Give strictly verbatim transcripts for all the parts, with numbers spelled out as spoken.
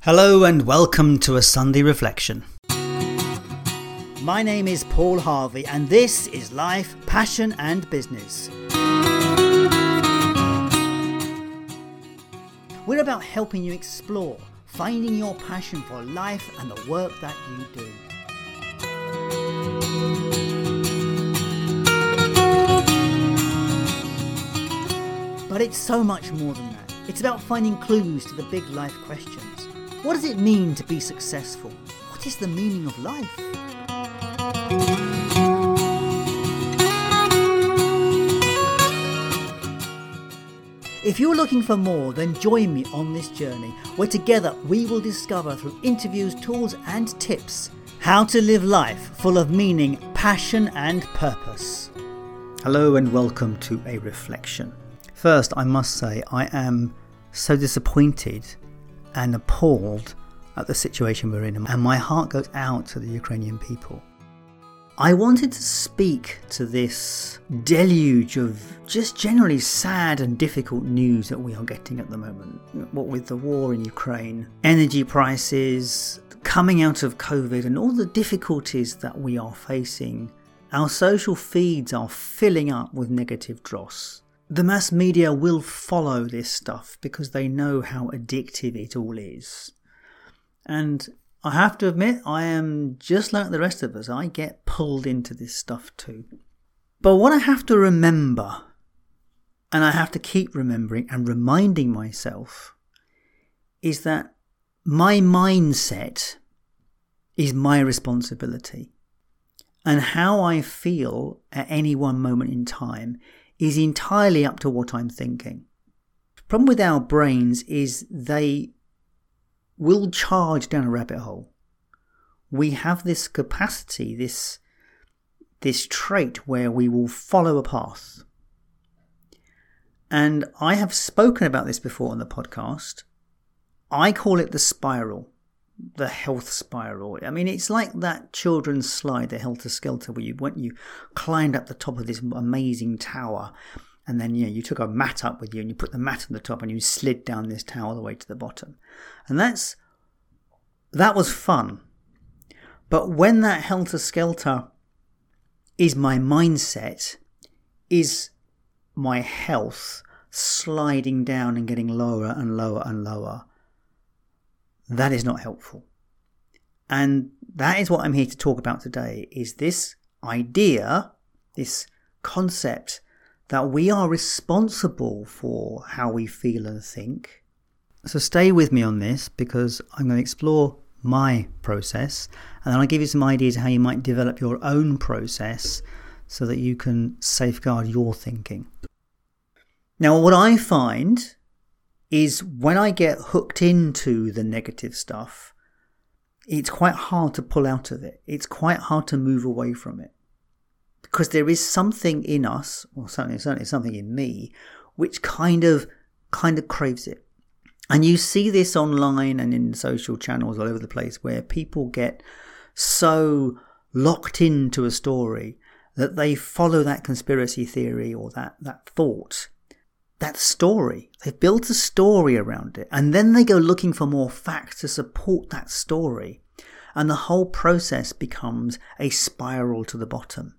Hello and welcome to a Sunday Reflection. My name is Paul Harvey and this is Life, Passion and Business. We're about helping you explore, finding your passion for life and the work that you do. But it's so much more than that. It's about finding clues to the big life questions. What does it mean to be successful? What is the meaning of life? If you're looking for more, then join me on this journey where together we will discover through interviews, tools and tips how to live life full of meaning, passion and purpose. Hello and welcome to a reflection. First, I must say I am so disappointed and appalled at the situation we're in, and my heart goes out to the Ukrainian people. I wanted to speak to this deluge of just generally sad and difficult news that we are getting at the moment. What with the war in Ukraine, energy prices, coming out of COVID and all the difficulties that we are facing, our social feeds are filling up with negative dross. The mass media will follow this stuff because they know how addictive it all is. And I have to admit, I am just like the rest of us. I get pulled into this stuff too. But what I have to remember, and I have to keep remembering and reminding myself, is that my mindset is my responsibility. And how I feel at any one moment in time is entirely up to what I'm thinking. The problem with our brains is they will charge down a rabbit hole. We have this capacity, this, this trait where we will follow a path. And I have spoken about this before on the podcast. I call it the spiral, the health spiral. I mean, it's like that children's slide, the Helter Skelter, where you went, you climbed up the top of this amazing tower, and then you know you took a mat up with you, and you put the mat on the top, and you slid down this tower all the way to the bottom, and that's that was fun. But when that Helter Skelter is my mindset, is my health sliding down and getting lower and lower and lower, that is not helpful. And that is what I'm here to talk about today, is this idea, this concept that we are responsible for how we feel and think. So stay with me on this because I'm going to explore my process and then I'll give you some ideas how you might develop your own process so that you can safeguard your thinking. Now, what I find is when I get hooked into the negative stuff, it's quite hard to pull out of it. It's quite hard to move away from it. Because there is something in us, or certainly, certainly something in me, which kind of kind of craves it. And you see this online and in social channels all over the place where people get so locked into a story that they follow that conspiracy theory or that, that thought. That story. They've built a story around it and then they go looking for more facts to support that story. And the whole process becomes a spiral to the bottom.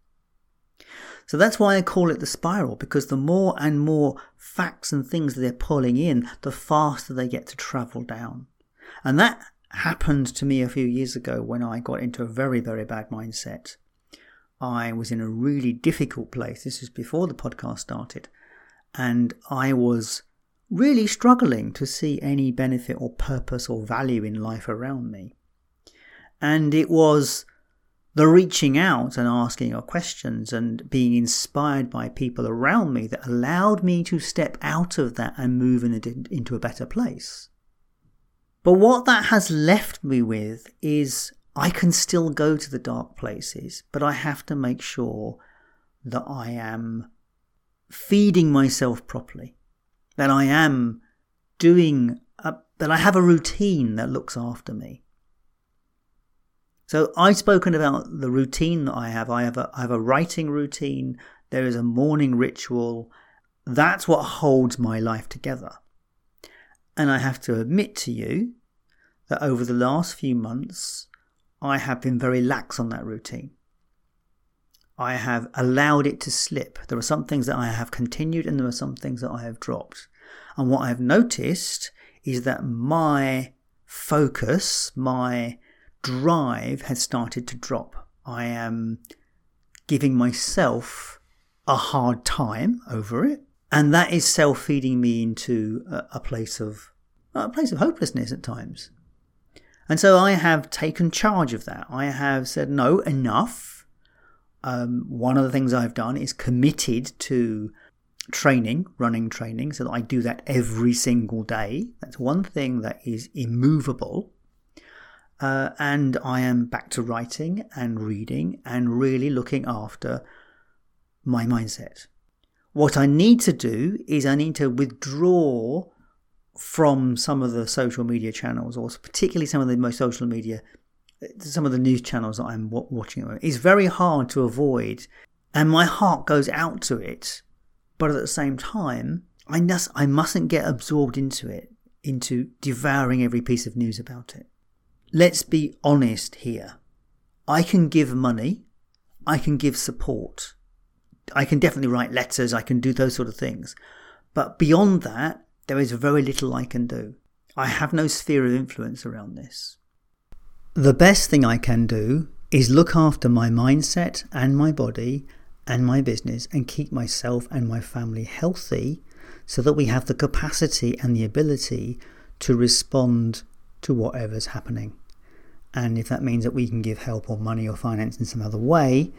So that's why I call it the spiral, because the more and more facts and things they're pulling in, the faster they get to travel down. And that happened to me a few years ago when I got into a very, very bad mindset. I was in a really difficult place. This was before the podcast started. And I was really struggling to see any benefit or purpose or value in life around me. And it was the reaching out and asking of questions and being inspired by people around me that allowed me to step out of that and move in a, into a better place. But what that has left me with is I can still go to the dark places, but I have to make sure that I am feeding myself properly, that I am doing, a, that I have a routine that looks after me. So I've spoken about the routine that I have. I have a, I have a writing routine. There is a morning ritual. That's what holds my life together. And I have to admit to you that over the last few months, I have been very lax on that routine. I have allowed it to slip. There are some things that I have continued and there are some things that I have dropped. And what I've noticed is that my focus, my drive has started to drop. I am giving myself a hard time over it. And that is self-feeding me into a, a place of a place of hopelessness at times. And so I have taken charge of that. I have said, no, enough. Um, one of the things I've done is committed to training, running training, so that I do that every single day. That's one thing that is immovable. Uh, and I am back to writing and reading and really looking after my mindset. What I need to do is I need to withdraw from some of the social media channels, or particularly some of the most social media, some of the news channels that I'm watching. It's very hard to avoid, and my heart goes out to it. But at the same time, I must, I mustn't get absorbed into it, into devouring every piece of news about it. Let's be honest here. I can give money. I can give support. I can definitely write letters. I can do those sort of things. But beyond that, there is very little I can do. I have no sphere of influence around this. The best thing I can do is look after my mindset and my body and my business and keep myself and my family healthy so that we have the capacity and the ability to respond to whatever's happening. And if that means that we can give help or money or finance in some other way,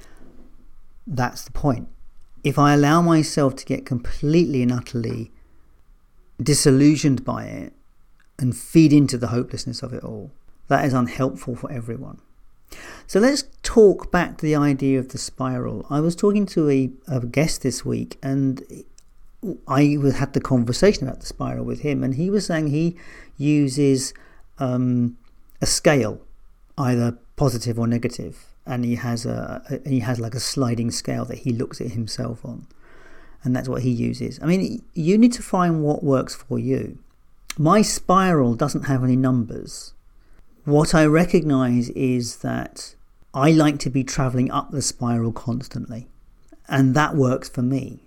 that's the point. If I allow myself to get completely and utterly disillusioned by it and feed into the hopelessness of it all, that is unhelpful for everyone. So let's talk back to the idea of the spiral. I was talking to a, a guest this week, and I had the conversation about the spiral with him, and he was saying he uses um, a scale, either positive or negative, and he has a, a he has like a sliding scale that he looks at himself on, and that's what he uses. I mean, you need to find what works for you. My spiral doesn't have any numbers. What I recognize is that I like to be traveling up the spiral constantly, and that works for me.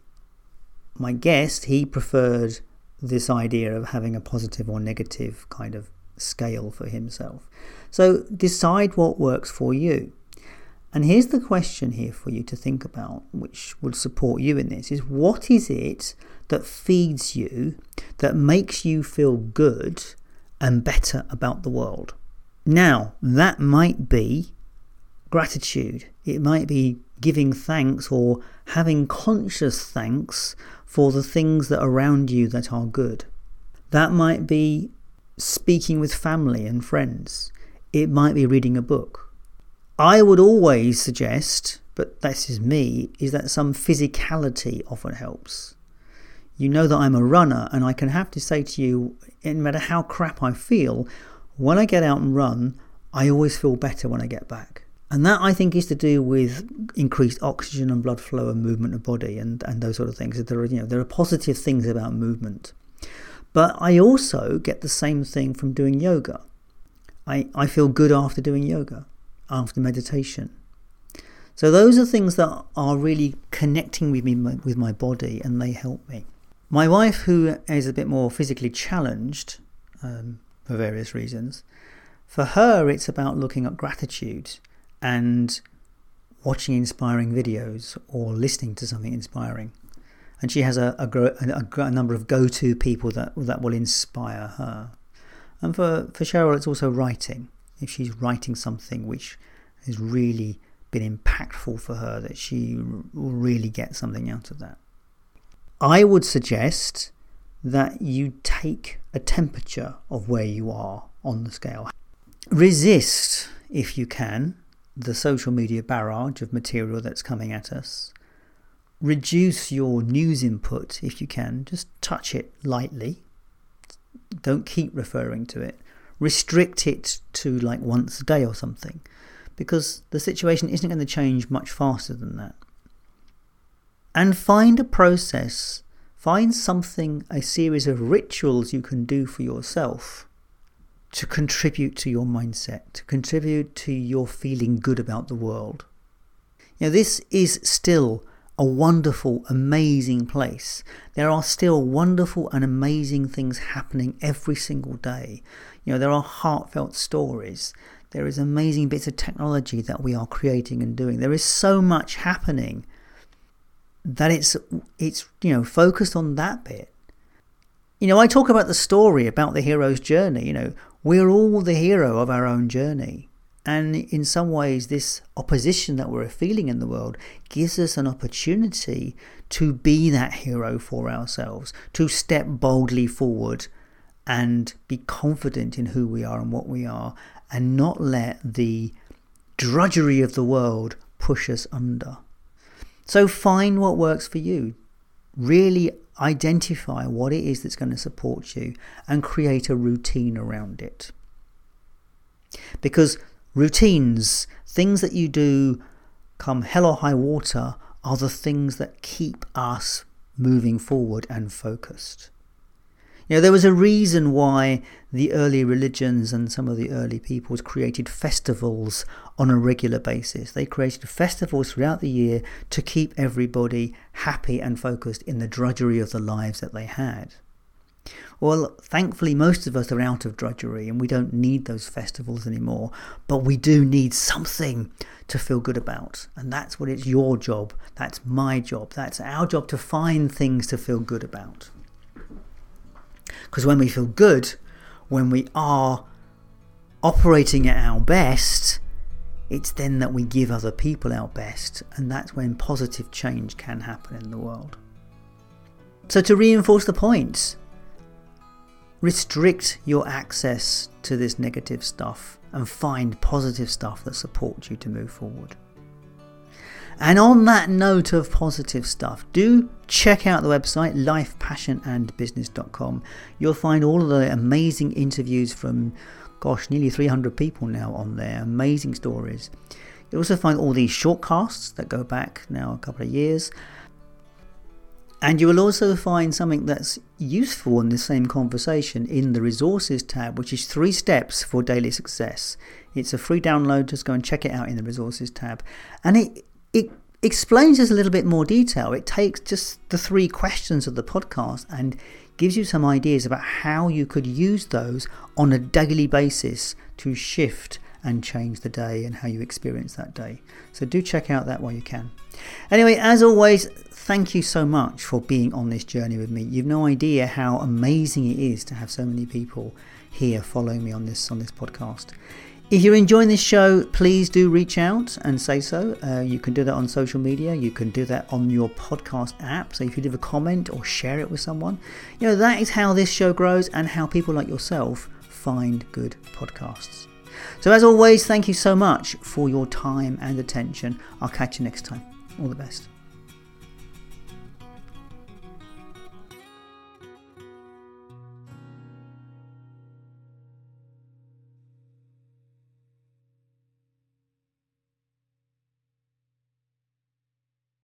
My guest, he preferred this idea of having a positive or negative kind of scale for himself. So decide what works for you. And here's the question here for you to think about, which would support you in this, is what is it that feeds you, that makes you feel good and better about the world? Now, that might be gratitude. It might be giving thanks or having conscious thanks for the things that are around you that are good. That might be speaking with family and friends. It might be reading a book. I would always suggest, but this is me, is that some physicality often helps. You know that I'm a runner, and I can have to say to you, no matter how crap I feel, when I get out and run, I always feel better when I get back. And that, I think, is to do with increased oxygen and blood flow and movement of body and, and those sort of things. There are, you know, there are positive things about movement. But I also get the same thing from doing yoga. I, I feel good after doing yoga, after meditation. So those are things that are really connecting with me, with my body, and they help me. My wife, who is a bit more physically challenged, um, for various reasons, for her it's about looking at gratitude and watching inspiring videos or listening to something inspiring. And she has a, a, a, a number of go-to people that that will inspire her. And for, for Cheryl, it's also writing. If she's writing something which has really been impactful for her, that she will really get something out of that. I would suggest that you take a temperature of where you are on the scale. Resist, if you can, the social media barrage of material that's coming at us. Reduce your news input if you can. Just touch it lightly. Don't keep referring to it. Restrict it to like once a day or something, because the situation isn't going to change much faster than that. And find a process, find something, a series of rituals you can do for yourself to contribute to your mindset, to contribute to your feeling good about the world. You know, this is still a wonderful, amazing place. There are still wonderful and amazing things happening every single day. You know, there are heartfelt stories. There is amazing bits of technology that we are creating and doing. There is so much happening that it's, it's you know, focused on that bit. You know, I talk about the story about the hero's journey. You know, we're all the hero of our own journey. And in some ways, this opposition that we're feeling in the world gives us an opportunity to be that hero for ourselves, to step boldly forward and be confident in who we are and what we are, and not let the drudgery of the world push us under. So find what works for you. Really identify what it is that's going to support you and create a routine around it. Because routines, things that you do come hell or high water, are the things that keep us moving forward and focused. You know, there was a reason why the early religions and some of the early peoples created festivals on a regular basis. They created festivals throughout the year to keep everybody happy and focused in the drudgery of the lives that they had. Well, thankfully, most of us are out of drudgery and we don't need those festivals anymore, but we do need something to feel good about. And that's what it's your job. That's my job. That's our job, to find things to feel good about. Because when we feel good, when we are operating at our best, it's then that we give other people our best. And that's when positive change can happen in the world. So to reinforce the point, restrict your access to this negative stuff and find positive stuff that supports you to move forward. And on that note of positive stuff, do check out the website life passion and business dot com. You'll find all of the amazing interviews from, gosh, nearly three hundred people now on there. Amazing stories. You'll also find all these shortcasts that go back now a couple of years. And you will also find something that's useful in the same conversation in the resources tab, which is three steps for daily success. It's a free download. Just go and check it out in the resources tab. And it It explains this a little bit more detail. It takes just the three questions of the podcast and gives you some ideas about how you could use those on a daily basis to shift and change the day and how you experience that day. So do check out that while you can. Anyway, as always, thank you so much for being on this journey with me. You've no idea how amazing it is to have so many people here following me on this on this podcast. If you're enjoying this show, please do reach out and say so. Uh, you can do that on social media. You can do that on your podcast app. So if you leave a comment or share it with someone, you know, that is how this show grows and how people like yourself find good podcasts. So as always, thank you so much for your time and attention. I'll catch you next time. All the best.